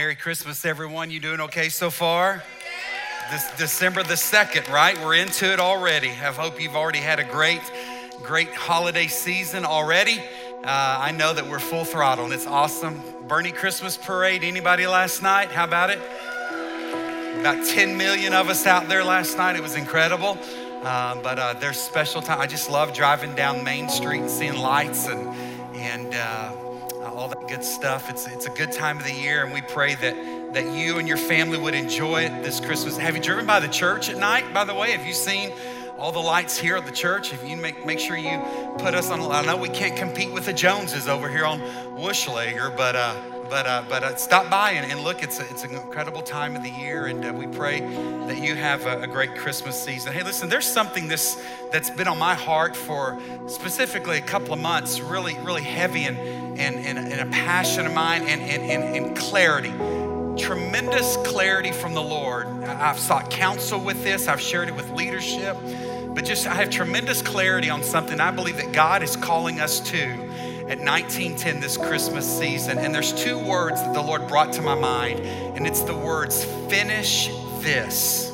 Merry Christmas, everyone. You doing okay so far? This December the 2nd, right? We're into it already. I hope you've already had a great holiday season already. I know that we're full throttle and it's awesome. Bernie Christmas Parade, anybody last night? How about it? About 10 million of us out there last night. It was incredible. But there's special time. I just love driving down Main Street and seeing lights and all that good stuff. It's a good time of the year, and we pray that you and your family would enjoy it this Christmas. Have you driven by the church at night, by the way? Have you seen all the lights here at the church? If you make sure you put us on, I know we can't compete with the Joneses over here on Wuschlager, but stop by and look. It's an incredible time of the year, and we pray that you have a great Christmas season. Hey, listen, there's something that's been on my heart for specifically a couple of months, really heavy and a passion of mine and clarity. Tremendous clarity from the Lord. I've sought counsel with this. I've shared it with leadership, but I have tremendous clarity on something I believe that God is calling us to at 1910 this Christmas season. And there's two words that the Lord brought to my mind, and it's the words, finish this.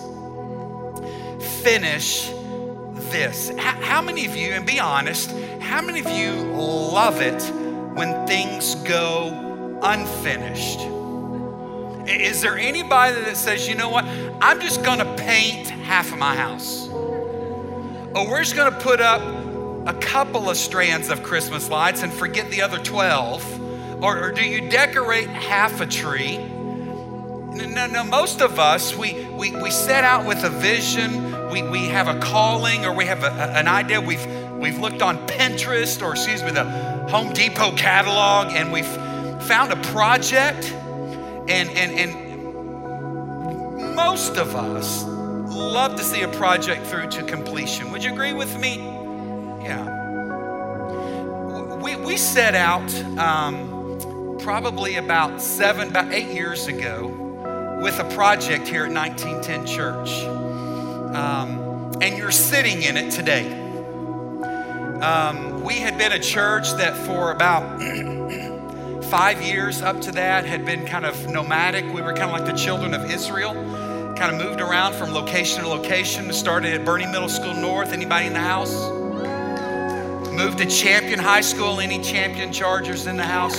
Finish this. How many of you, and be honest, how many of you love it when things go unfinished? Is there anybody that says, you know what, I'm just gonna paint half of my house? Or we're just gonna put up a couple of strands of Christmas lights and forget the other 12? Or do you decorate half a tree? No, most of us, we set out with a vision, we have a calling, or we have an idea. We've looked on Pinterest, or the Home Depot catalog, and we've found a project, and most of us love to see a project through to completion. Would you agree with me? Yeah. We set out probably about 8 years ago with a project here at 1910 Church. And you're sitting in it today. We had been a church that for about 5 years up to that had been kind of nomadic. We were kind of like the children of Israel, kind of moved around from location to location. Started at Bernie Middle School North. Anybody in the house? Moved to Champion High School. Any Champion Chargers in the house?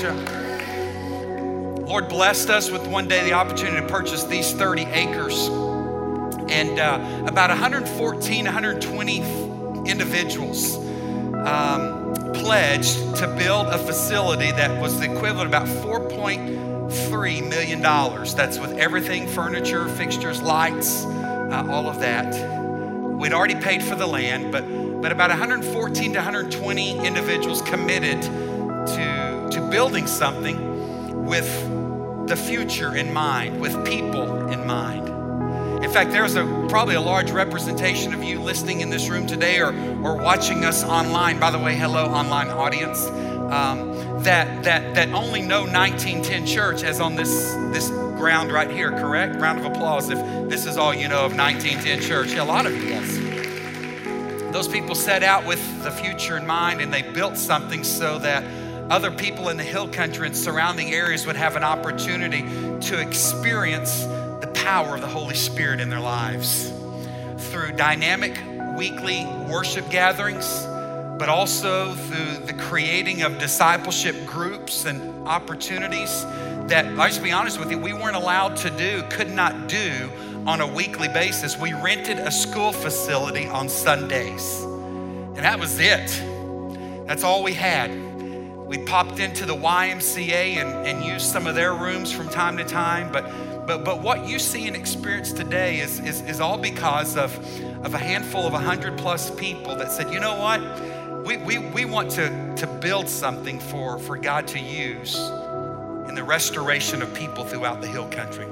Lord blessed us with one day the opportunity to purchase these 30 acres. And about 114, 120 individuals pledged to build a facility that was the equivalent of about $4.3 million. That's with everything, furniture, fixtures, lights, all of that. We'd already paid for the land, but about 114 to 120 individuals committed to building something with the future in mind, with people in mind. In fact, there's probably a large representation of you listening in this room today or watching us online. By the way, hello, online audience, that only know 1910 Church as on this ground right here, correct? Round of applause if this is all you know of 1910 Church. Yeah, a lot of you guys. Those people set out with the future in mind, and they built something so that other people in the hill country and surrounding areas would have an opportunity to experience the power of the Holy Spirit in their lives through dynamic weekly worship gatherings, but also through the creating of discipleship groups and opportunities that, I'll just be honest with you, we weren't allowed to do, could not do on a weekly basis. We rented a school facility on Sundays, and that was it. That's all we had. We popped into the YMCA and used some of their rooms from time to time, but what you see and experience today is all because of a handful of 100+ people that said, you know what, we want to build something for God to use in the restoration of people throughout the hill country.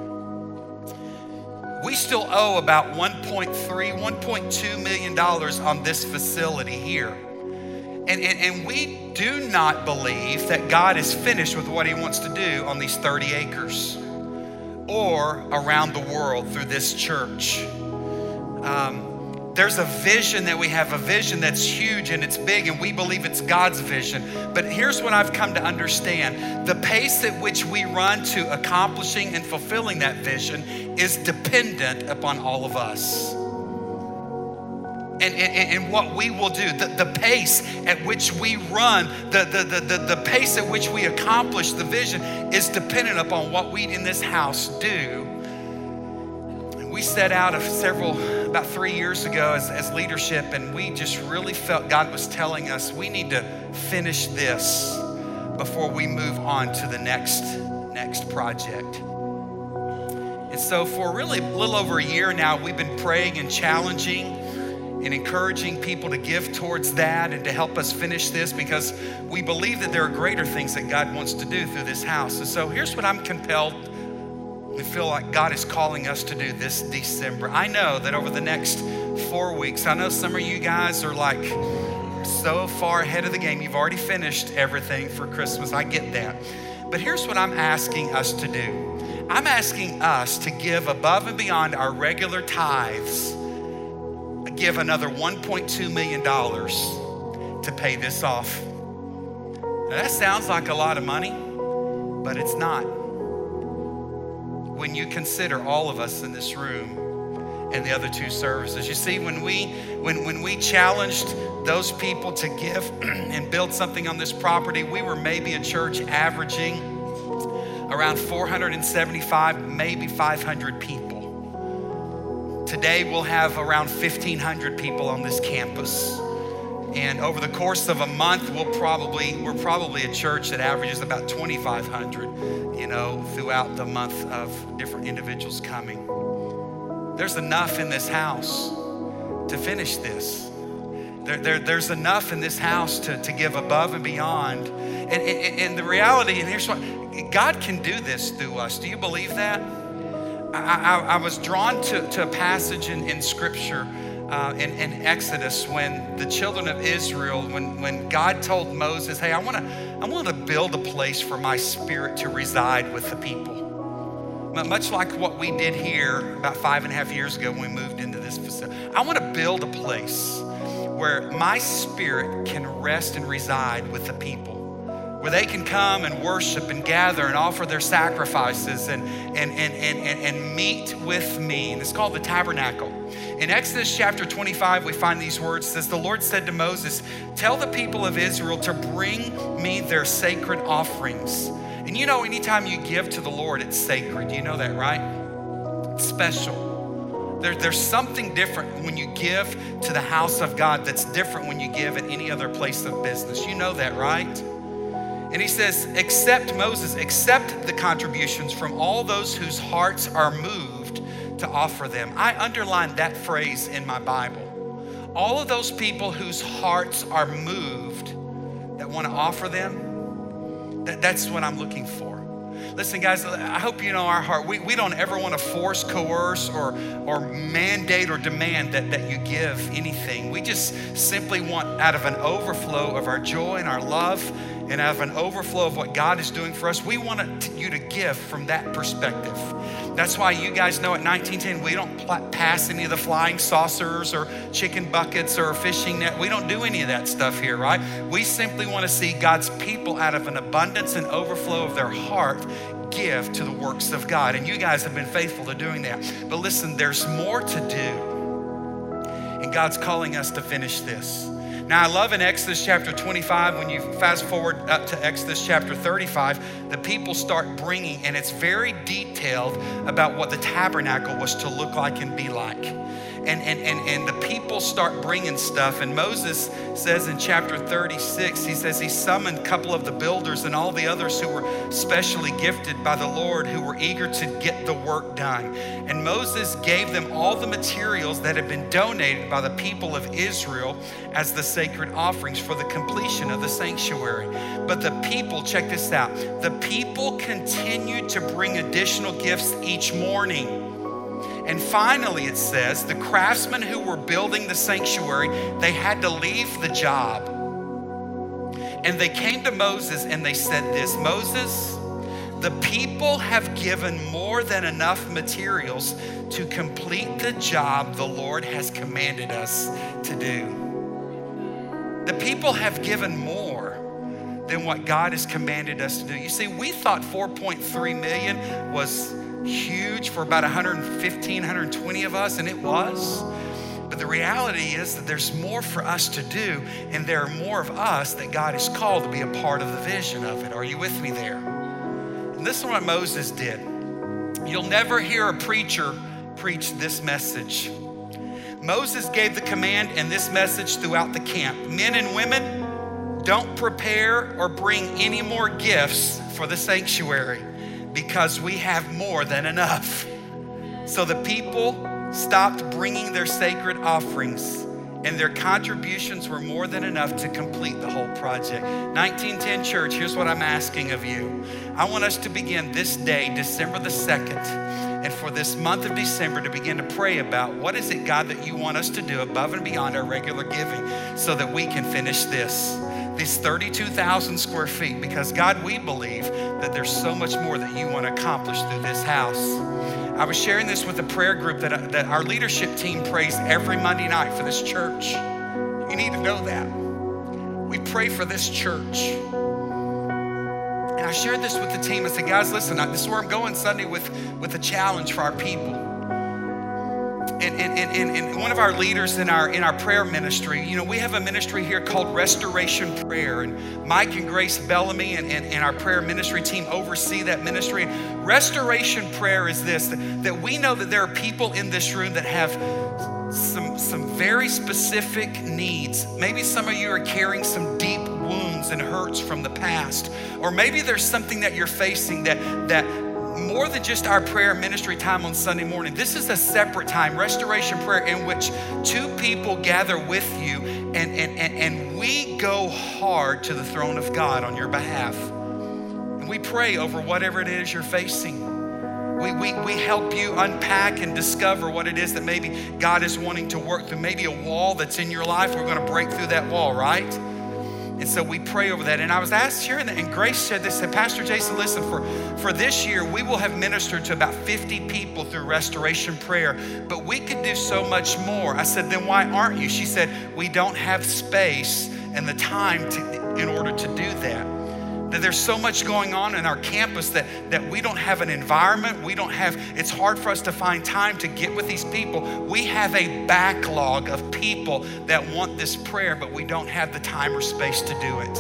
We still owe about $1.2 million on this facility here. And we do not believe that God is finished with what he wants to do on these 30 acres or around the world through this church. There's a vision that we have, a vision that's huge and it's big, and we believe it's God's vision. But here's what I've come to understand. The pace at which we run to accomplishing and fulfilling that vision is dependent upon all of us. And what we will do, the pace at which we run, the pace at which we accomplish the vision is dependent upon what we in this house do. We set out about 3 years ago as leadership, and we just really felt God was telling us we need to finish this before we move on to the next project. And so for really a little over a year now, we've been praying and challenging and encouraging people to give towards that and to help us finish this, because we believe that there are greater things that God wants to do through this house. And so here's what I'm compelled, we feel like God is calling us to do this December. I know that over the next 4 weeks, I know some of you guys are like so far ahead of the game. You've already finished everything for Christmas. I get that. But here's what I'm asking us to do. I'm asking us to give above and beyond our regular tithes, give another $1.2 million to pay this off. Now, that sounds like a lot of money, but it's not. When you consider all of us in this room and the other two services. You see, when we challenged those people to give and build something on this property, we were maybe a church averaging around 475, maybe 500 people. Today we'll have around 1,500 people on this campus. And over the course of a month, we're probably a church that averages about 2,500, throughout the month of different individuals coming. There's enough in this house to finish this. There's enough in this house to give above and beyond. And the reality, and here's what, God can do this through us. Do you believe that? I was drawn to a passage in Scripture in Exodus when the children of Israel, when God told Moses, hey, I want to build a place for my Spirit to reside with the people. Much like what we did here about 5.5 years ago when we moved into this facility. I want to build a place where my Spirit can rest and reside with the people, where they can come and worship and gather and offer their sacrifices and meet with me. And it's called the tabernacle. In Exodus chapter 25, we find these words. It says, the Lord said to Moses, tell the people of Israel to bring me their sacred offerings. And anytime you give to the Lord, it's sacred. You know that, right? It's special. There's something different when you give to the house of God that's different when you give at any other place of business. You know that, right? And he says, accept the contributions from all those whose hearts are moved to offer them. I underlined that phrase in my Bible. All of those people whose hearts are moved that want to offer them, that's what I'm looking for. Listen, guys, I hope you know our heart. We don't ever want to force, coerce, or mandate or demand that you give anything. We just simply want, out of an overflow of our joy and our love, and out of an overflow of what God is doing for us, we want you to give from that perspective. That's why you guys know at 1910, we don't pass any of the flying saucers or chicken buckets or a fishing net. We don't do any of that stuff here, right? We simply want to see God's people, out of an abundance and overflow of their heart, give to the works of God. And you guys have been faithful to doing that. But listen, there's more to do. And God's calling us to finish this. Now, I love in Exodus chapter 25, when you fast forward up to Exodus chapter 35, the people start bringing, and it's very detailed about what the tabernacle was to look like and be like. And the people start bringing stuff. And Moses says in chapter 36, he says he summoned a couple of the builders and all the others who were specially gifted by the Lord, who were eager to get the work done. And Moses gave them all the materials that had been donated by the people of Israel as the sacred offerings for the completion of the sanctuary. But the people, check this out, the people continued to bring additional gifts each morning. And finally, it says, the craftsmen who were building the sanctuary, they had to leave the job. And they came to Moses and they said this, Moses, The people have given more than enough materials to complete the job the Lord has commanded us to do. The people have given more than what God has commanded us to do. You see, we thought 4.3 million was huge for about 115, 120 of us, and it was. But the reality is that there's more for us to do, and there are more of us that God has called to be a part of the vision of it. Are you with me there? And this is what Moses did. You'll never hear a preacher preach this message. Moses gave the command and this message throughout the camp. Men and women, don't prepare or bring any more gifts for the sanctuary because we have more than enough. So the people stopped bringing their sacred offerings, and their contributions were more than enough to complete the whole project. 1910 Church, here's what I'm asking of you. I want us to begin this day, December the 2nd, and for this month of December to begin to pray about what is it, God, that you want us to do above and beyond our regular giving so that we can finish these 32,000 square feet, because God, we believe that there's so much more that you want to accomplish through this house. I was sharing this with a prayer group that our leadership team prays every Monday night for this church. You need to know that. We pray for this church. And I shared this with the team. I said, guys, listen, this is where I'm going Sunday with a challenge for our people. And one of our leaders in our prayer ministry, you know, we have a ministry here called Restoration Prayer, and Mike and Grace Bellamy and our prayer ministry team oversee that ministry. Restoration Prayer is this, that we know that there are people in this room that have some very specific needs. Maybe some of you are carrying some deep wounds and hurts from the past, or maybe there's something that you're facing that more than just our prayer ministry time on Sunday morning. This is a separate time, Restoration Prayer, in which two people gather with you and we go hard to the throne of God on your behalf. And we pray over whatever it is you're facing. We help you unpack and discover what it is that maybe God is wanting to work through. Maybe a wall that's in your life. We're going to break through that wall, right? And so we pray over that. And I was asked, sharing that, and Grace said this, said, Pastor Jason, listen, for this year, we will have ministered to about 50 people through Restoration Prayer, but we could do so much more. I said, then why aren't you? She said, we don't have space and the time in order to do that. That there's so much going on in our campus that we don't have an environment. It's hard for us to find time to get with these people. We have a backlog of people that want this prayer, but we don't have the time or space to do it.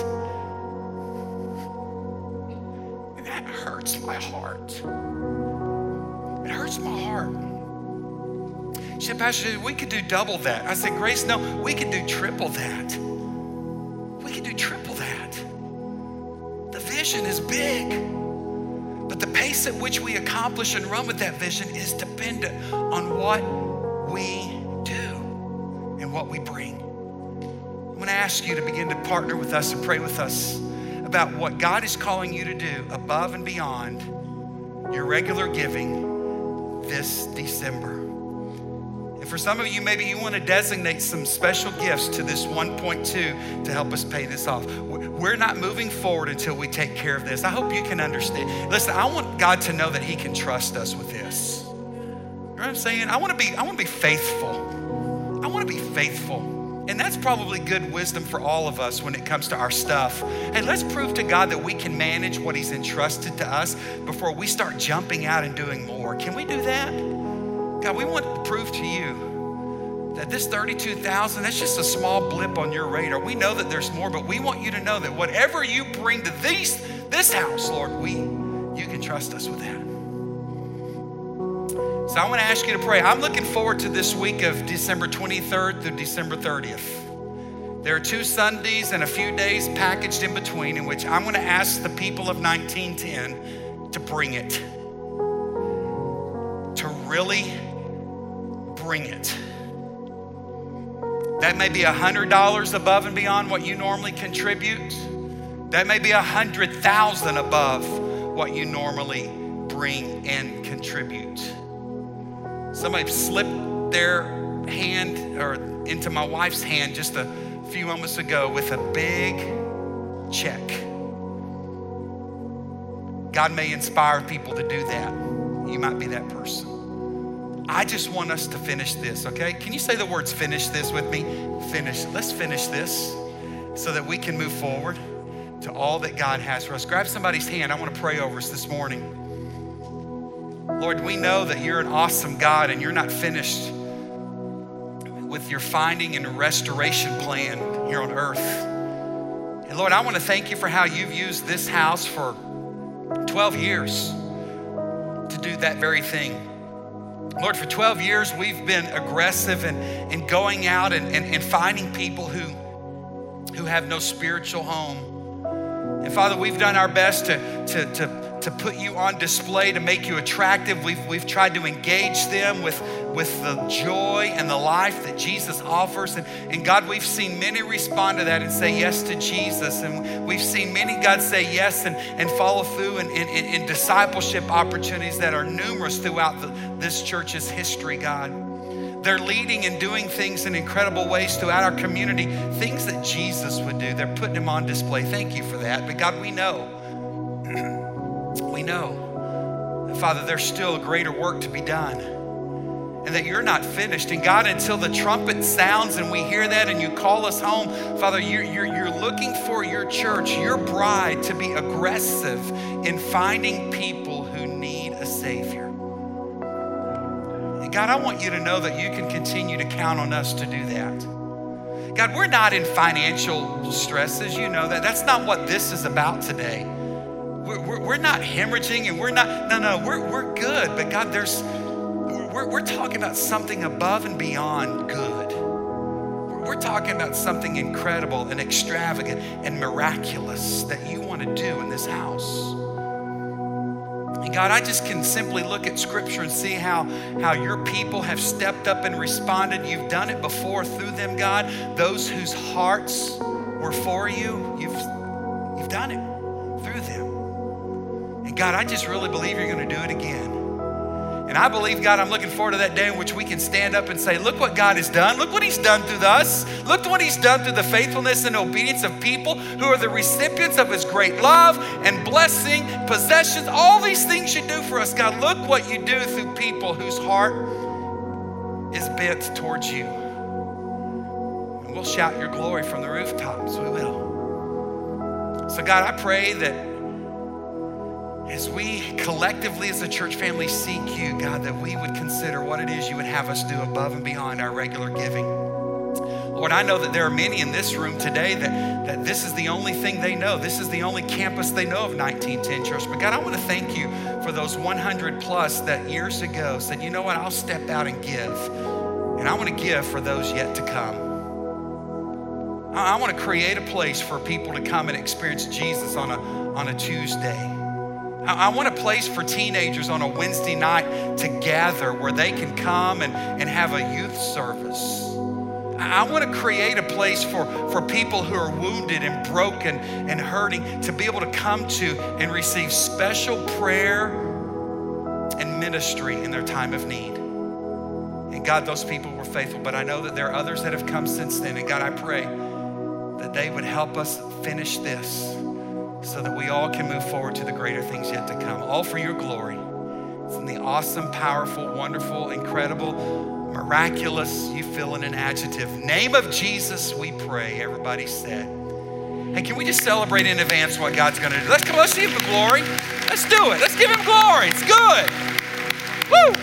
And that hurts my heart. It hurts my heart. She said, Pastor, we could do double that. I said, Grace, no, we could do triple that. We could do triple that. The vision is big, but the pace at which we accomplish and run with that vision is dependent on what we do and what we bring. I'm going to ask you to begin to partner with us and pray with us about what God is calling you to do above and beyond your regular giving this December. And for some of you, maybe you want to designate some special gifts to this 1.2 to help us pay this off. We're not moving forward until we take care of this. I hope you can understand. Listen, I want God to know that He can trust us with this. You know what I'm saying? I want to be faithful. I want to be faithful. And that's probably good wisdom for all of us when it comes to our stuff. Hey, let's prove to God that we can manage what He's entrusted to us before we start jumping out and doing more. Can we do that? God, we want to prove to you that this 32,000, that's just a small blip on your radar. We know that there's more, but we want you to know that whatever you bring to this house, Lord, you can trust us with that. So I want to ask you to pray. I'm looking forward to this week of December 23rd through December 30th. There are 2 Sundays and a few days packaged in between in which I'm going to ask the people of 1910 to bring it. To really bring it. That may be $100 above and beyond what you normally contribute. That may be 100,000 above what you normally bring and contribute. Somebody slipped their hand or into my wife's hand just a few moments ago with a big check. God may inspire people to do that. You might be that person. I just want us to finish this, okay? Can you say the words finish this with me? Finish. Let's finish this so that we can move forward to all that God has for us. Grab somebody's hand. I want to pray over us this morning. Lord, we know that you're an awesome God and you're not finished with your finding and restoration plan here on earth. And Lord, I want to thank you for how you've used this house for 12 years to do that very thing. Lord, for 12 years, we've been aggressive in going out and finding people who have no spiritual home. And Father, we've done our best to put you on display, to make you attractive. We've tried to engage them with the joy and the life that Jesus offers. And God, we've seen many respond to that and say yes to Jesus. And we've seen many, God, say yes and follow through in discipleship opportunities that are numerous throughout this church's history, God. They're leading and doing things in incredible ways throughout our community, things that Jesus would do. They're putting them on display. Thank you for that. But God, we know that, Father, there's still greater work to be done and that you're not finished. And God, until the trumpet sounds and we hear that and you call us home, Father, you're looking for your church, your bride, to be aggressive in finding people who need a Savior. And God, I want you to know that you can continue to count on us to do that. God, we're not in financial stresses, you know that. That's not what this is about today. We're not hemorrhaging and we're good. But God, we're talking about something above and beyond good. We're talking about something incredible and extravagant and miraculous that you want to do in this house. And God, I just can simply look at Scripture and see how your people have stepped up and responded. You've done it before through them, God. Those whose hearts were for you, you've done it through them. And God, I just really believe you're going to do it again. And I believe, God, I'm looking forward to that day in which we can stand up and say, look what God has done. Look what he's done through us. Look what he's done through the faithfulness and obedience of people who are the recipients of his great love and blessing, possessions, all these things you do for us. God, look what you do through people whose heart is bent towards you. And we'll shout your glory from the rooftops. We will. So God, I pray that as we collectively as a church family seek you, God, that we would consider what it is you would have us do above and beyond our regular giving. Lord, I know that there are many in this room today that this is the only thing they know. This is the only campus they know of 1910 Church. But God, I want to thank you for those 100 plus that years ago said, you know what, I'll step out and give. And I want to give for those yet to come. I want to create a place for people to come and experience Jesus on a Tuesday. I want a place for teenagers on a Wednesday night to gather where they can come and have a youth service. I want to create a place for people who are wounded and broken and hurting to be able to come to and receive special prayer and ministry in their time of need. And God, those people were faithful, but I know that there are others that have come since then. And God, I pray that they would help us finish this, so that we all can move forward to the greater things yet to come. All for your glory. It's in the awesome, powerful, wonderful, incredible, miraculous, you fill in an adjective, name of Jesus we pray. Everybody said. Hey, can we just celebrate in advance what God's gonna do? Let's give him glory. Let's do it. Let's give him glory. It's good. Woo!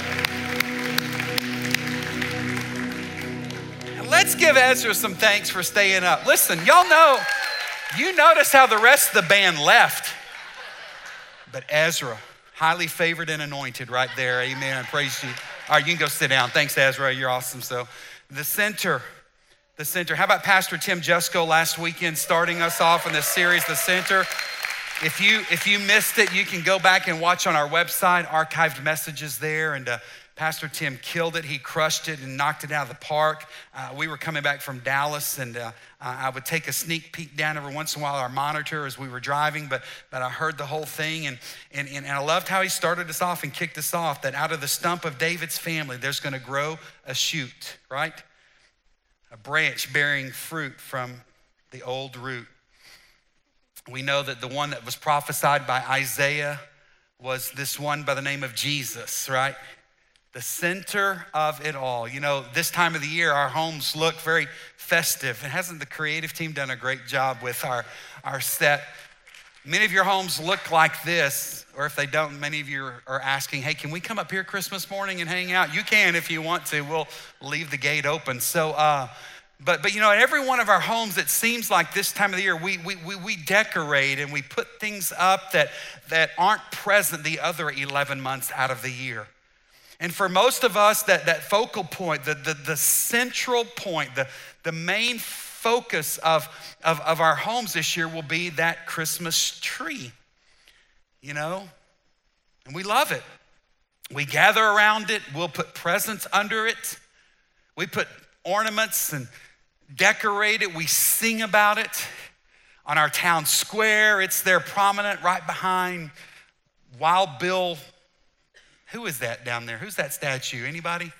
And let's give Ezra some thanks for staying up. Listen, y'all know, you notice how the rest of the band left, but Ezra, highly favored and anointed right there. Amen. I praise you. All right, you can go sit down. Thanks, Ezra. You're awesome. So the center. How about Pastor Tim Jusko last weekend starting us off in this series, The Center? If you missed it, you can go back and watch on our website, archived messages there. And Pastor Tim killed it. He crushed it and knocked it out of the park. We were coming back from Dallas, and I would take a sneak peek down every once in a while our monitor as we were driving, but I heard the whole thing, and I loved how he started us off and kicked us off, that out of the stump of David's family, there's gonna grow a shoot, right? A branch bearing fruit from the old root. We know that the one that was prophesied by Isaiah was this one by the name of Jesus, right? The center of it all. You know, this time of the year, our homes look very festive. And hasn't the creative team done a great job with our set? Many of your homes look like this, or if they don't, many of you are asking, hey, can we come up here Christmas morning and hang out? You can if you want to. We'll leave the gate open. So, but you know, in every one of our homes, it seems like this time of the year, we decorate and we put things up that aren't present the other 11 months out of the year. And for most of us, that focal point, the central point, the main focus of our homes this year will be that Christmas tree, you know? And we love it. We gather around it. We'll put presents under it. We put ornaments and decorate it. We sing about it. On our town square, it's there prominent right behind Wild Bill. Who is that down there? Who's that statue? Anybody?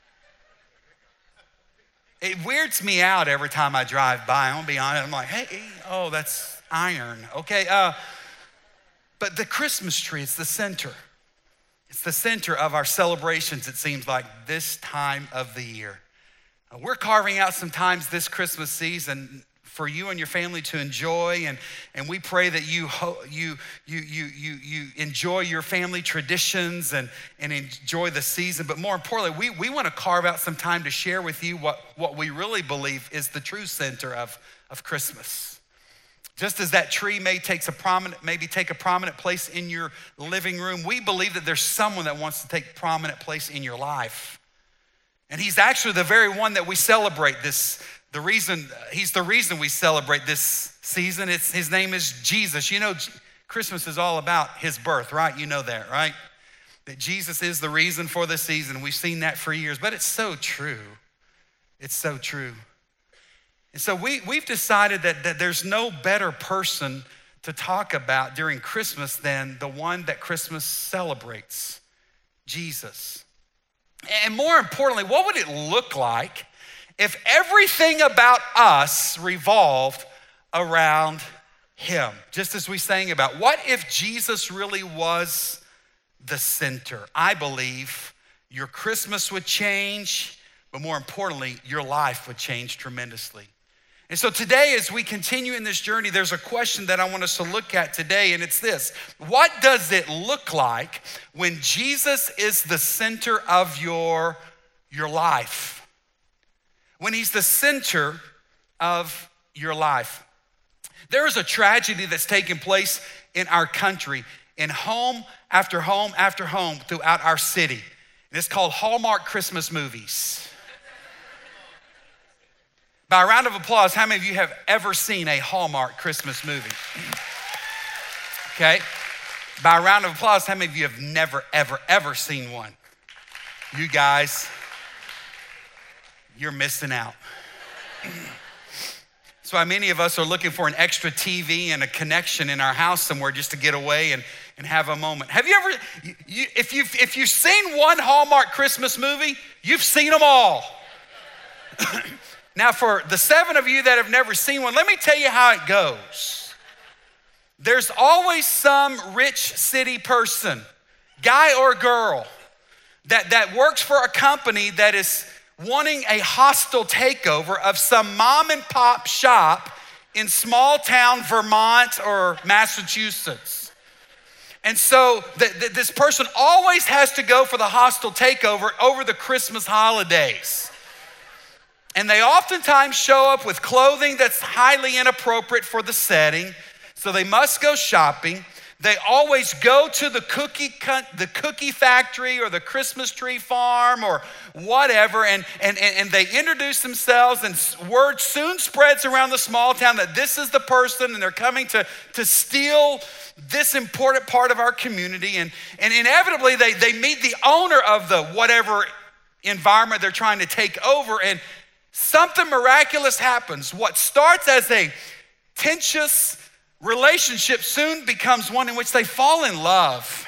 It weirds me out every time I drive by. I'm gonna be honest. I'm like, hey, oh, that's iron. Okay, but the Christmas tree, it's the center. It's the center of our celebrations, it seems like, this time of the year. We're carving out some times this Christmas season for you and your family to enjoy, and we pray that you enjoy your family traditions and enjoy the season. But more importantly, we want to carve out some time to share with you what we really believe is the true center of Christmas. Just as that tree maybe take a prominent place in your living room, we believe that there's someone that wants to take prominent place in your life. And he's actually the very one that we celebrate this. He's the reason we celebrate this season. His name is Jesus. You know, Christmas is all about his birth, right? You know that, right? That Jesus is the reason for the season. We've seen that for years, but it's so true. It's so true. And so we've decided that there's no better person to talk about during Christmas than the one that Christmas celebrates, Jesus. And more importantly, what would it look like if everything about us revolved around him? Just as we sang about, what if Jesus really was the center? I believe your Christmas would change, but more importantly, your life would change tremendously. And so today, as we continue in this journey, there's a question that I want us to look at today, and it's this: what does it look like when Jesus is the center of your life? When he's the center of your life. There is a tragedy that's taken place in our country, in home after home after home throughout our city. And it's called Hallmark Christmas movies. By a round of applause, how many of you have ever seen a Hallmark Christmas movie? Okay. By a round of applause, how many of you have never, ever, ever seen one? You guys, you're missing out. That's why many of us are looking for an extra TV and a connection in our house somewhere just to get away and have a moment. Have you ever, if you've seen one Hallmark Christmas movie, you've seen them all. Now, for the 7 of you that have never seen one, let me tell you how it goes. There's always some rich city person, guy or girl, that works for a company that is wanting a hostile takeover of some mom and pop shop in small town Vermont or Massachusetts. And so this person always has to go for the hostile takeover over the Christmas holidays. And they oftentimes show up with clothing that's highly inappropriate for the setting. So they must go shopping. They always go to the cookie factory or the Christmas tree farm or whatever, and they introduce themselves, and word soon spreads around the small town that this is the person, and they're coming to steal this important part of our community. And inevitably, they meet the owner of the whatever environment they're trying to take over, and something miraculous happens. What starts as a tenuous relationship soon becomes one in which they fall in love.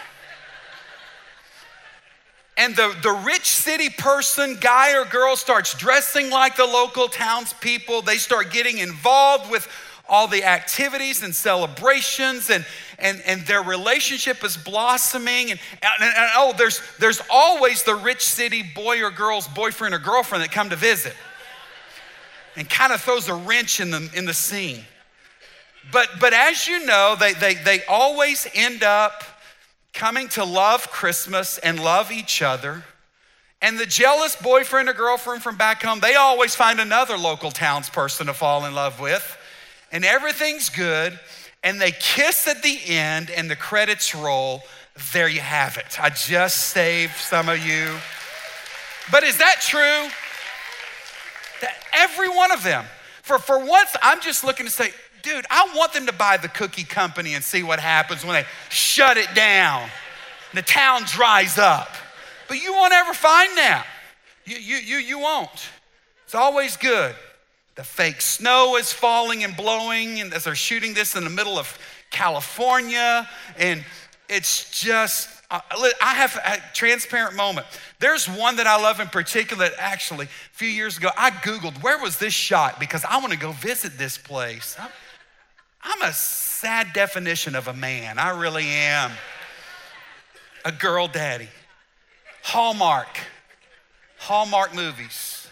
And the rich city person, guy or girl, starts dressing like the local townspeople. They start getting involved with all the activities and celebrations, and their relationship is blossoming. And oh, there's always the rich city boy or girl's boyfriend or girlfriend that come to visit and kind of throws a wrench in the scene. But as you know, they always end up coming to love Christmas and love each other. And the jealous boyfriend or girlfriend from back home, they always find another local townsperson to fall in love with. And everything's good. And they kiss at the end and the credits roll. There you have it. I just saved some of you. But is that true? That every one of them. For once, I'm just looking to say, dude, I want them to buy the cookie company and see what happens when they shut it down and the town dries up. But you won't ever find that. You won't. It's always good. The fake snow is falling and blowing, and as they're shooting this in the middle of California, and it's just, I have a transparent moment. There's one that I love in particular that actually, a few years ago, I Googled, where was this shot? Because I want to go visit this place. I'm a sad definition of a man. I really am. A girl daddy. Hallmark movies.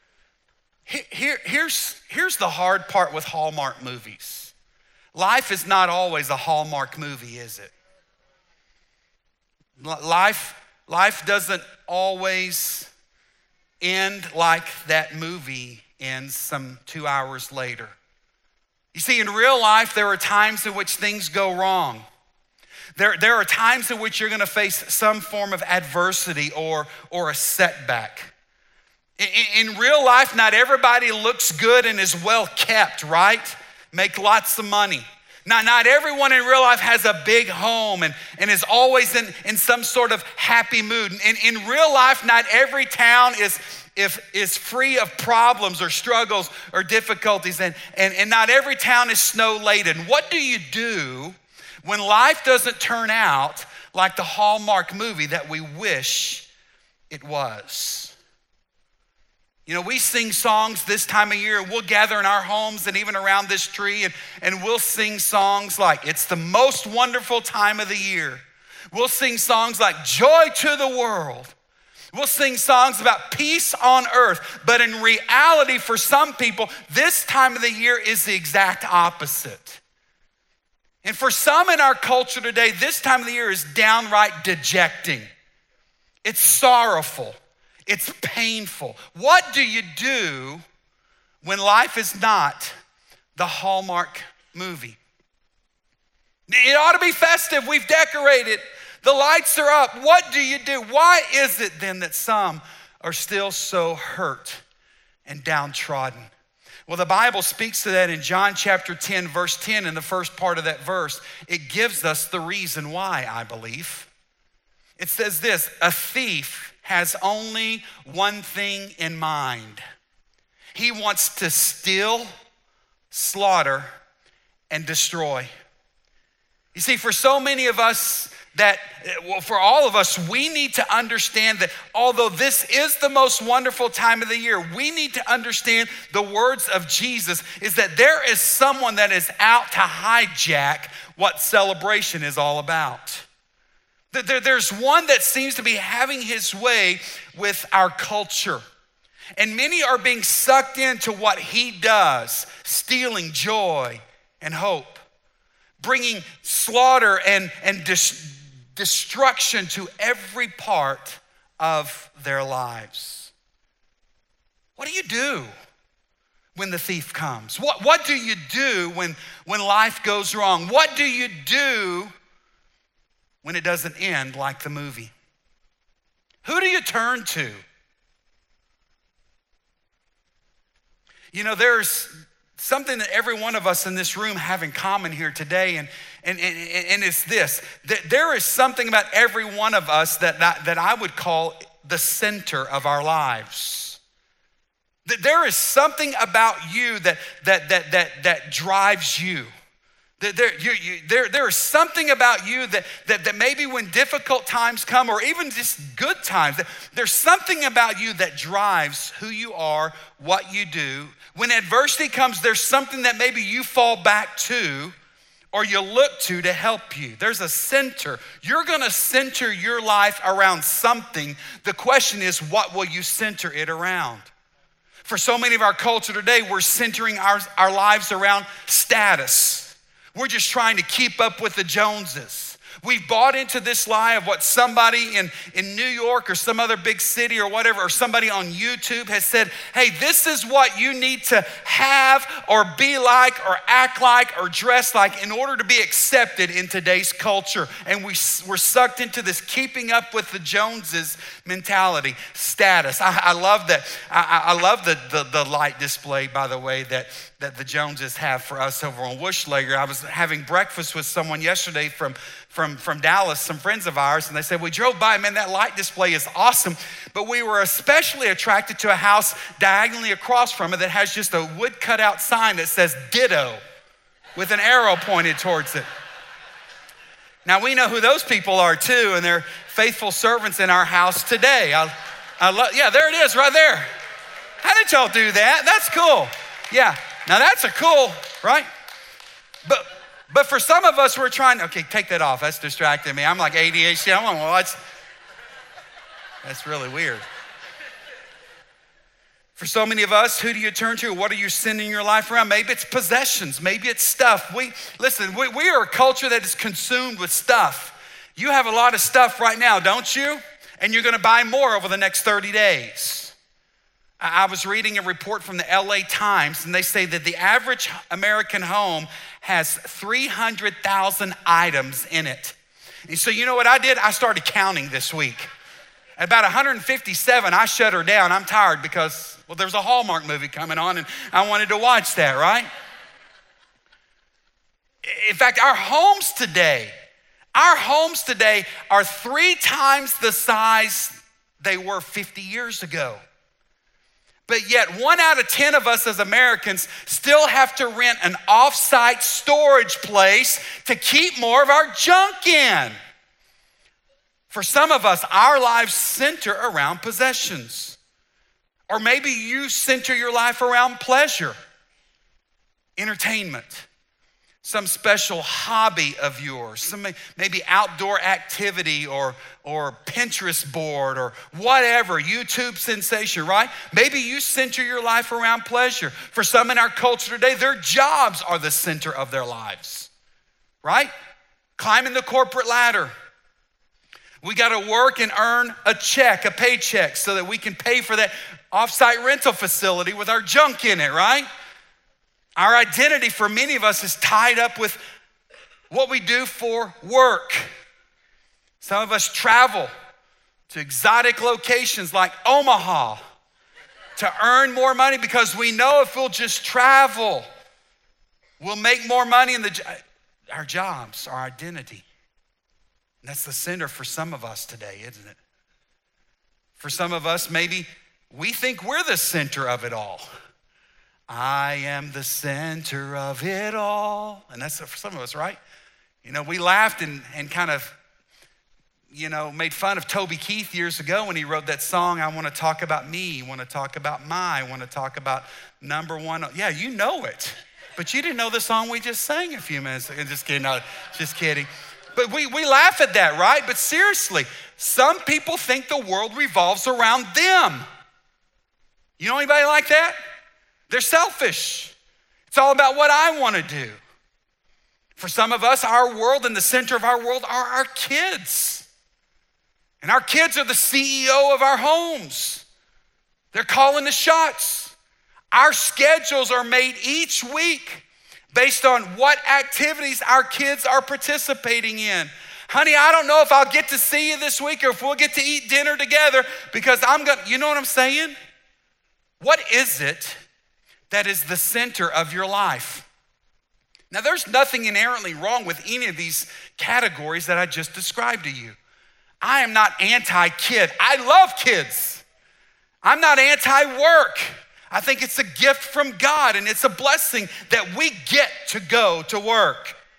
Here's the hard part with Hallmark movies. Life is not always a Hallmark movie, is it? Life doesn't always end like that movie ends some 2 hours later. You see, in real life, there are times in which things go wrong. There are times in which you're gonna face some form of adversity or a setback. In real life, not everybody looks good and is well kept, right? Make lots of money. Not everyone in real life has a big home and is always in some sort of happy mood. In real life, not every town is free of problems or struggles or difficulties, and not every town is snow laden. What do you do when life doesn't turn out like the Hallmark movie that we wish it was? You know, we sing songs this time of year, and we'll gather in our homes and even around this tree, and we'll sing songs like, it's the most wonderful time of the year. We'll sing songs like Joy to the World. We'll sing songs about peace on earth. But in reality, for some people, this time of the year is the exact opposite. And for some in our culture today, this time of the year is downright dejecting. It's sorrowful. It's painful. What do you do when life is not the Hallmark movie? It ought to be festive. We've decorated. The lights are up. What do you do? Why is it then that some are still so hurt and downtrodden? Well, the Bible speaks to that in John chapter 10, verse 10, in the first part of that verse. It gives us the reason why, I believe. It says this: a thief has only one thing in mind. He wants to steal, slaughter, and destroy. You see, for so many of us, for all of us, we need to understand that although this is the most wonderful time of the year, we need to understand the words of Jesus is that there is someone that is out to hijack what celebration is all about. There's one that seems to be having his way with our culture. And many are being sucked into what he does, stealing joy and hope, bringing slaughter and destruction to every part of their lives. What do you do when the thief comes? What do you do when life goes wrong? What do you do when it doesn't end like the movie? Who do you turn to? You know, there's something that every one of us in this room have in common here today, and it's this: that there is something about every one of us that I would call the center of our lives. That there is something about you that drives you. There is something about you that maybe when difficult times come, or even just good times, there's something about you that drives who you are, what you do. When adversity comes, there's something that maybe you fall back to or you look to help you. There's a center. You're gonna center your life around something. The question is, what will you center it around? For so many of our culture today, we're centering our lives around status. We're just trying to keep up with the Joneses. We've bought into this lie of what somebody in New York or some other big city or whatever, or somebody on YouTube has said, hey, this is what you need to have or be like or act like or dress like in order to be accepted in today's culture. And we're sucked into this keeping up with the Joneses mentality, status. I love that. I love the light display, by the way, that the Joneses have for us over on Wushlager. I was having breakfast with someone yesterday from Dallas, some friends of ours, and they said, we drove by, man, that light display is awesome, but we were especially attracted to a house diagonally across from it that has just a wood cutout sign that says ditto with an arrow pointed towards it. Now we know who those people are too, and they're faithful servants in our house today. Yeah, there it is right there. How did y'all do that? That's cool. Yeah, now that's a cool, right? But for some of us, we're trying, okay, take that off. That's distracting me. I'm like ADHD. I'm like, well, that's really weird. For so many of us, who do you turn to? What are you sending your life around? Maybe it's possessions. Maybe it's stuff. We are a culture that is consumed with stuff. You have a lot of stuff right now, don't you? And you're gonna buy more over the next 30 days. I was reading a report from the LA Times, and they say that the average American home has 300,000 items in it. And so you know what I did? I started counting this week. At about 157, I shut her down. I'm tired because, well, there's a Hallmark movie coming on, and I wanted to watch that, right? In fact, our homes today are 3 times the size they were 50 years ago. But yet 1 out of 10 of us as Americans still have to rent an off-site storage place to keep more of our junk in. For some of us, our lives center around possessions. Or maybe you center your life around pleasure, entertainment, some special hobby of yours, some maybe outdoor activity or Pinterest board or whatever, YouTube sensation, right? Maybe you center your life around pleasure. For some in our culture today, their jobs are the center of their lives, right? Climbing the corporate ladder. We gotta work and earn a check, a paycheck, so that we can pay for that off-site rental facility with our junk in it, right? Our identity for many of us is tied up with what we do for work. Some of us travel to exotic locations like Omaha to earn more money because we know if we'll just travel, we'll make more money in our jobs, our identity. And that's the center for some of us today, isn't it? For some of us, maybe we think we're the center of it all. I am the center of it all. And that's for some of us, right? You know, we laughed and kind of, made fun of Toby Keith years ago when he wrote that song, I want to talk about me, I want to talk about I want to talk about number one. Yeah, you know it. But you didn't know the song we just sang a few minutes ago. Just kidding, no, just kidding. But we laugh at that, right? But seriously, some people think the world revolves around them. You know anybody like that? They're selfish. It's all about what I want to do. For some of us, our world and the center of our world are our kids. And our kids are the CEO of our homes. They're calling the shots. Our schedules are made each week based on what activities our kids are participating in. Honey, I don't know if I'll get to see you this week or if we'll get to eat dinner together because you know what I'm saying? What is it that is the center of your life? Now, there's nothing inherently wrong with any of these categories that I just described to you. I am not anti-kid. I love kids. I'm not anti-work. I think it's a gift from God and it's a blessing that we get to go to work.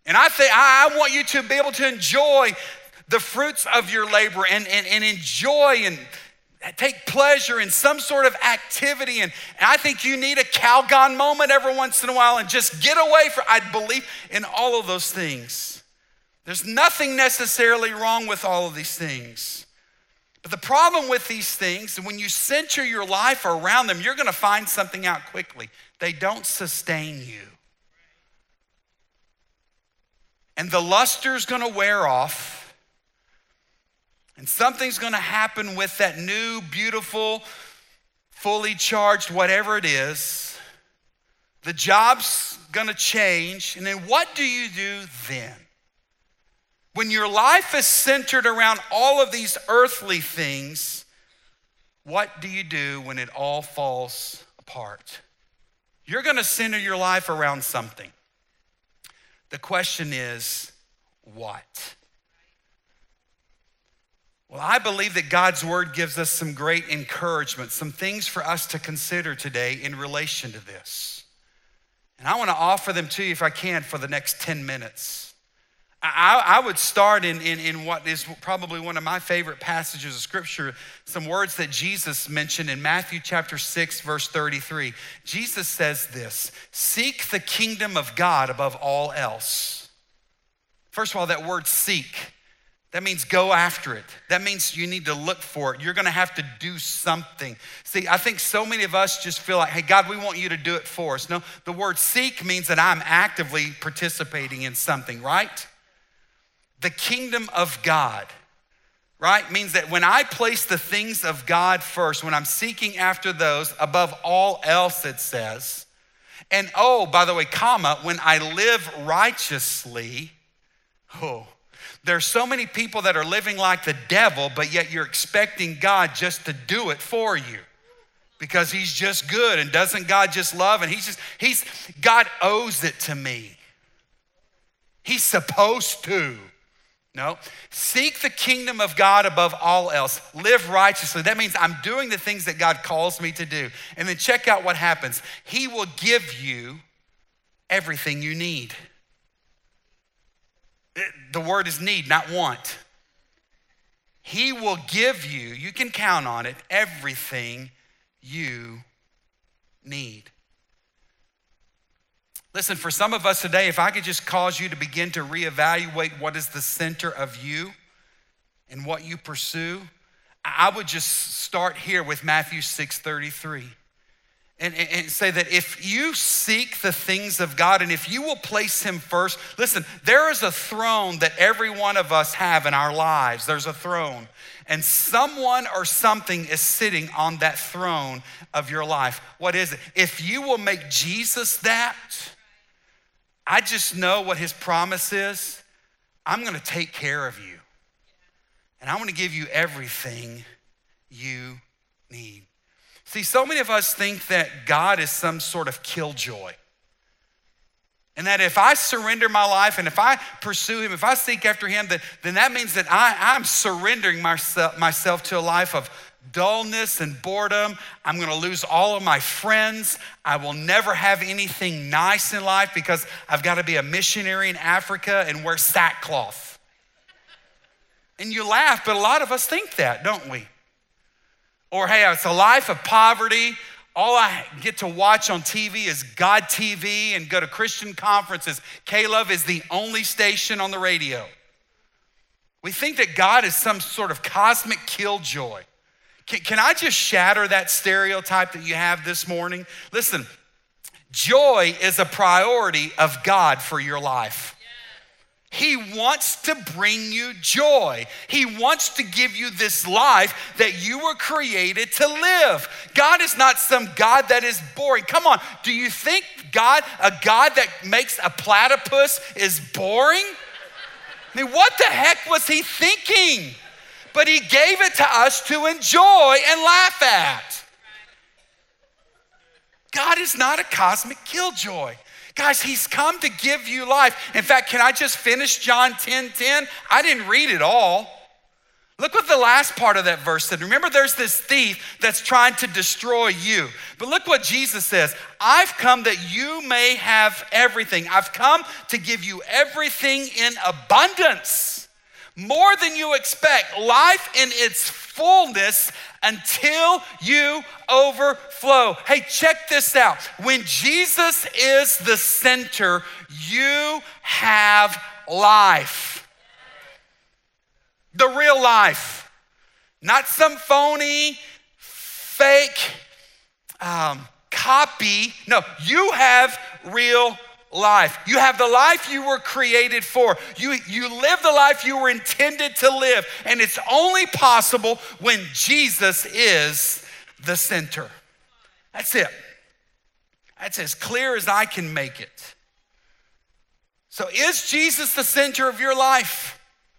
And I want you to be able to enjoy the fruits of your labor and enjoy and take pleasure in some sort of activity. And I think you need a Calgon moment every once in a while and just get away from, I believe in all of those things. There's nothing necessarily wrong with all of these things. But the problem with these things, when you center your life around them, you're gonna find something out quickly. They don't sustain you. And the luster's gonna wear off, and something's gonna happen with that new, beautiful, fully charged, whatever it is. The job's gonna change, and then what do you do then? When your life is centered around all of these earthly things, what do you do when it all falls apart? You're gonna center your life around something. The question is, what? Well, I believe that God's word gives us some great encouragement, some things for us to consider today in relation to this. And I wanna offer them to you if I can for the next 10 minutes. I would start in what is probably one of my favorite passages of scripture, some words that Jesus mentioned in Matthew chapter 6, verse 33. Jesus says this, seek the kingdom of God above all else. First of all, that word seek, that means go after it. That means you need to look for it. You're gonna have to do something. See, I think so many of us just feel like, hey, God, we want you to do it for us. No, the word seek means that I'm actively participating in something, right? The kingdom of God, right? Means that when I place the things of God first, when I'm seeking after those above all else, it says, and oh, by the way, comma, when I live righteously, there's so many people that are living like the devil, but yet you're expecting God just to do it for you because he's just good. And doesn't God just love? And God owes it to me. He's supposed to. No, seek the kingdom of God above all else. Live righteously. That means I'm doing the things that God calls me to do. And then check out what happens. He will give you everything you need. The word is need, not want. He will give you, you can count on it, everything you need. Listen, for some of us today, if I could just cause you to begin to reevaluate what is the center of you and what you pursue, I would just start here with Matthew 6:33 and say that if you seek the things of God and if you will place him first, listen, there is a throne that every one of us have in our lives. There's a throne, and someone or something is sitting on that throne of your life. What is it? If you will make Jesus that, I just know what his promise is. I'm gonna take care of you. And I wanna give you everything you need. See, so many of us think that God is some sort of killjoy. And that if I surrender my life and if I pursue him, if I seek after him, then that means that I'm surrendering myself to a life of dullness and boredom. I'm gonna lose all of my friends. I will never have anything nice in life because I've gotta be a missionary in Africa and wear sackcloth. And you laugh, but a lot of us think that, don't we? Or hey, it's a life of poverty. All I get to watch on TV is God TV and go to Christian conferences. K-Love is the only station on the radio. We think that God is some sort of cosmic killjoy. Can I just shatter that stereotype that you have this morning? Listen, joy is a priority of God for your life. He wants to bring you joy. He wants to give you this life that you were created to live. God is not some God that is boring. Come on, do you think a God that makes a platypus is boring? I mean, what the heck was he thinking? But he gave it to us to enjoy and laugh at. God is not a cosmic killjoy. Guys, he's come to give you life. In fact, can I just finish John 10:10? I didn't read it all. Look what the last part of that verse said. Remember, there's this thief that's trying to destroy you. But look what Jesus says. I've come that you may have everything. I've come to give you everything in abundance, more than you expect, life in its fullness until you overflow. Hey, check this out. When Jesus is the center, you have life. The real life, not some phony, fake copy. No, you have real life. You have the life you were created for. You live the life you were intended to live. And it's only possible when Jesus is the center. That's it. That's as clear as I can make it. So is Jesus the center of your life?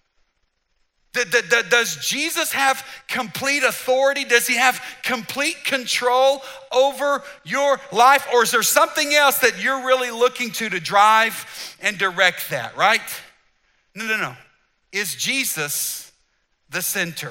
Does Jesus have complete authority? Does he have complete control over your life? Or is there something else that you're really looking to drive and direct that, right? No. Is Jesus the center?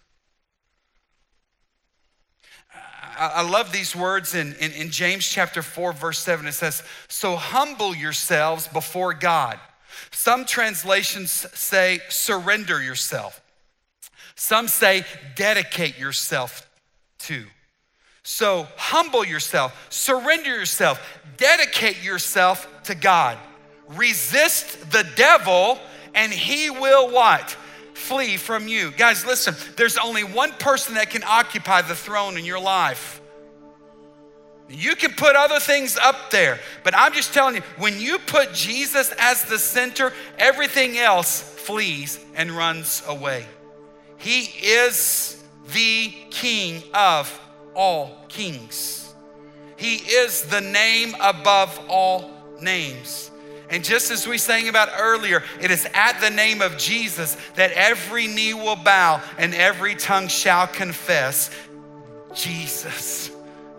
I love these words in James chapter 4, verse 7. It says, so humble yourselves before God. Some translations say surrender yourself. Some say dedicate yourself to. So humble yourself, surrender yourself, dedicate yourself to God. Resist the devil and he will what? Flee from you. Guys, listen, there's only one person that can occupy the throne in your life. You can put other things up there, but I'm just telling you, when you put Jesus as the center, everything else flees and runs away. He is the King of all kings. He is the name above all names. And just as we sang about earlier, it is at the name of Jesus that every knee will bow and every tongue shall confess, Jesus.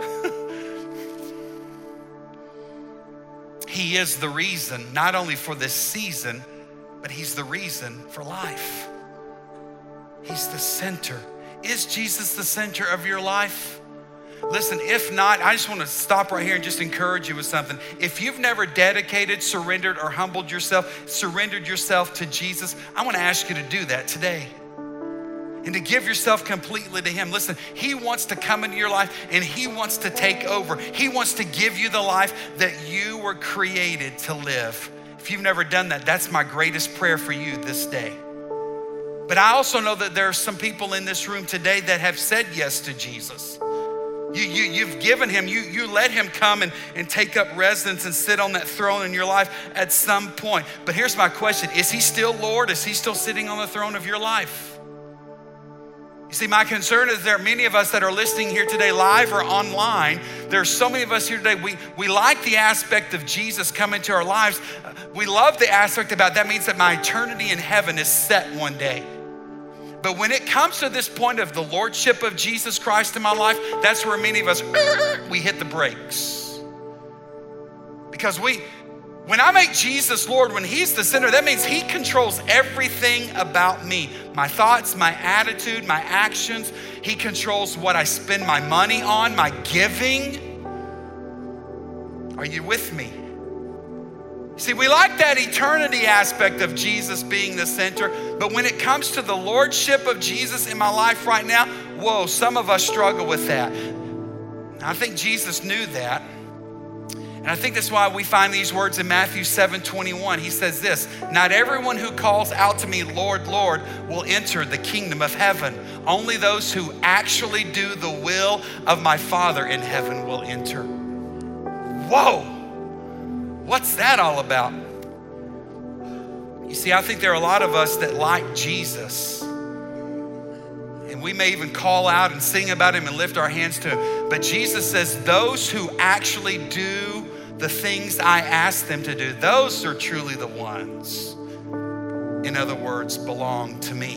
He is the reason, not only for this season, but he's the reason for life. He's the center. Is Jesus the center of your life? Listen, if not, I just want to stop right here and just encourage you with something. If you've never dedicated, surrendered, or humbled yourself, surrendered yourself to Jesus, I want to ask you to do that today. And to give yourself completely to him. Listen, he wants to come into your life and he wants to take over. He wants to give you the life that you were created to live. If you've never done that, that's my greatest prayer for you this day. But I also know that there are some people in this room today that have said yes to Jesus. You've given him, you let him come and take up residence and sit on that throne in your life at some point. But here's my question, is he still Lord? Is he still sitting on the throne of your life? You see, my concern is there are many of us that are listening here today live or online. There are so many of us here today, we like the aspect of Jesus coming to our lives. We love the aspect about that means that my eternity in heaven is set one day. But when it comes to this point of the lordship of Jesus Christ in my life, that's where many of us, we hit the brakes. Because when I make Jesus Lord, when he's the center, that means he controls everything about me. My thoughts, my attitude, my actions. He controls what I spend my money on, my giving. Are you with me? See, we like that eternity aspect of Jesus being the center, but when it comes to the lordship of Jesus in my life right now, whoa, some of us struggle with that. I think Jesus knew that. And I think that's why we find these words in Matthew 7:21. He says this, not everyone who calls out to me, Lord, Lord, will enter the kingdom of heaven. Only those who actually do the will of my Father in heaven will enter. Whoa, what's that all about? You see, I think there are a lot of us that like Jesus. And we may even call out and sing about him and lift our hands to him. But Jesus says, those who actually do the things I ask them to do, those are truly the ones, in other words, belong to me.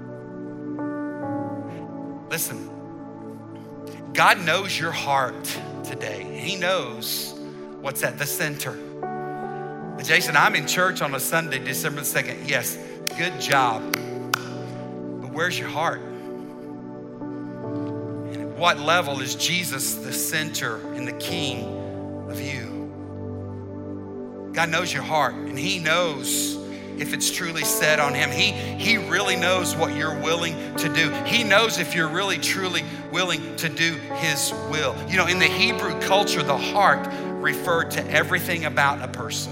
Listen, God knows your heart today. He knows what's at the center. But Jason, I'm in church on a Sunday, December 2nd. Yes, good job. where's your heart? And at what level is Jesus the center and the king of you? God knows your heart, and he knows if it's truly set on him. He really knows what you're willing to do. He knows if you're really, truly willing to do his will. You know, in the Hebrew culture, the heart referred to everything about a person.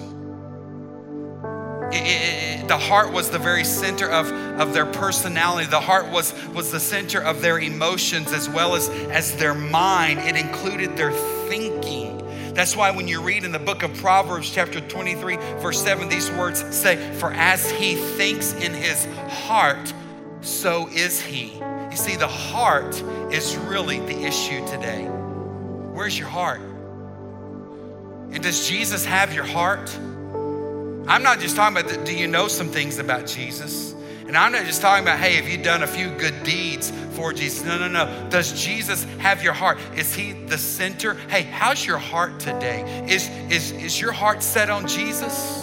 The heart was the very center of their personality. The heart was the center of their emotions as well as their mind. It included their thinking. That's why when you read in the book of Proverbs chapter 23, verse 7, these words say, for as he thinks in his heart, so is he. You see, the heart is really the issue today. Where's your heart? And does Jesus have your heart? I'm not just talking about, do you know some things about Jesus? And I'm not just talking about, hey, have you done a few good deeds for Jesus? No. Does Jesus have your heart? Is he the center? Hey, how's your heart today? Is your heart set on Jesus?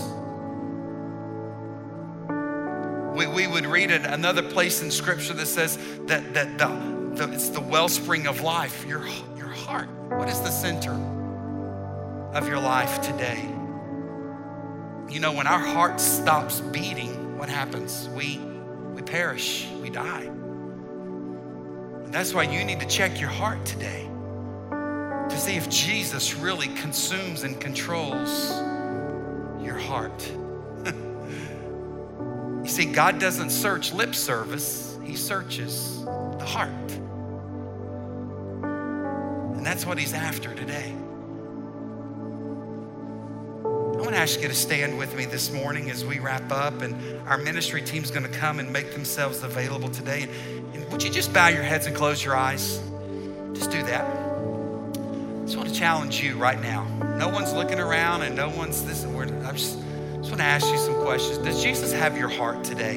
We would read another place in Scripture that says that it's the wellspring of life. Your heart. What is the center of your life today? You know, when our heart stops beating, what happens? We perish, we die. And that's why you need to check your heart today to see if Jesus really consumes and controls your heart. You see, God doesn't search lip service, he searches the heart. And that's what he's after today. I want to ask you to stand with me this morning as we wrap up, and our ministry team's going to come and make themselves available today. And would you just bow your heads and close your eyes? Just do that. I just want to challenge you right now. No one's looking around and no one's this. I just want to ask you some questions. Does Jesus have your heart today?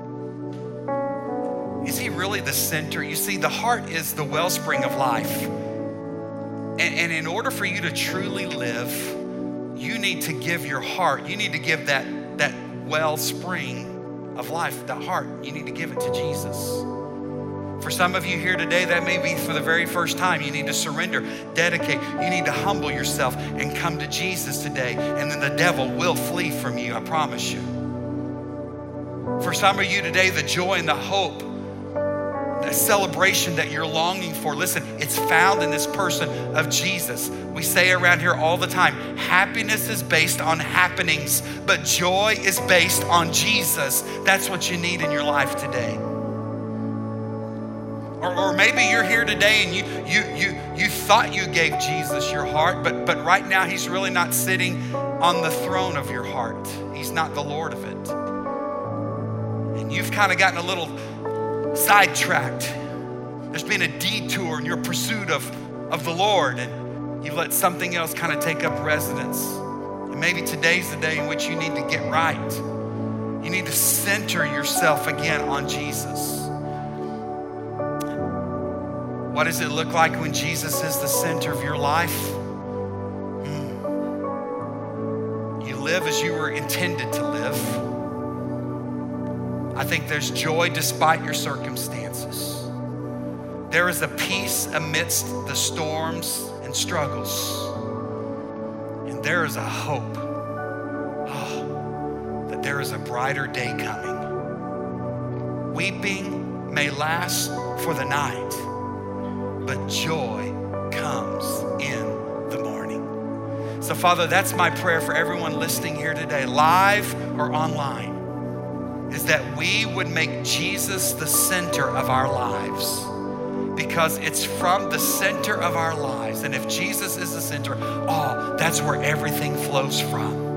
Is he really the center? You see, the heart is the wellspring of life. And in order for you to truly live, you need to give your heart. You need to give that wellspring of life, that heart. You need to give it to Jesus. For some of you here today, that may be for the very first time. You need to surrender, dedicate. You need to humble yourself and come to Jesus today, and then the devil will flee from you, I promise you. For some of you today, the joy and the hope, the celebration that you're longing for, listen, it's found in this person of Jesus. We say around here all the time, happiness is based on happenings, but joy is based on Jesus. That's what you need in your life today. Or maybe you're here today and you thought you gave Jesus your heart, but right now he's really not sitting on the throne of your heart. He's not the Lord of it. And you've kind of gotten a little sidetracked. There's been a detour in your pursuit of the Lord, and you've let something else kind of take up residence. And maybe today's the day in which you need to get right. You need to center yourself again on Jesus. What does it look like when Jesus is the center of your life? You live as you were intended to live. I think there's joy despite your circumstances. There is a peace amidst the storms and struggles. And there is a hope that there is a brighter day coming. Weeping may last for the night, but joy comes in the morning. So Father, that's my prayer for everyone listening here today, live or online, is that we would make Jesus the center of our lives, because it's from the center of our lives. And if Jesus is the center, that's where everything flows from.